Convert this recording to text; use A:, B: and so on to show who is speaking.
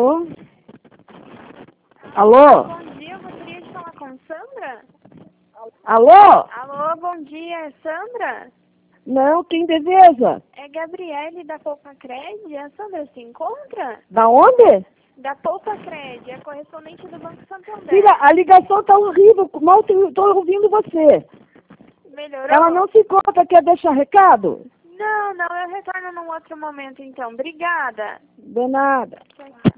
A: Alô? Alô?
B: Bom dia, eu gostaria de falar com Sandra.
A: Alô?
B: Alô, bom dia, é Sandra?
A: Não, quem deseja?
B: É Gabriele da Poupa Cred. A Sandra se encontra?
A: Da onde?
B: Da Poupa Cred, é correspondente do Banco Santander.
A: Filha, a ligação tá horrível, mal estou ouvindo você.
B: Melhorou?
A: Ela não se encontra, quer deixar recado?
B: Não, eu retorno num outro momento então. Obrigada.
A: De nada.
B: Tchau, tchau.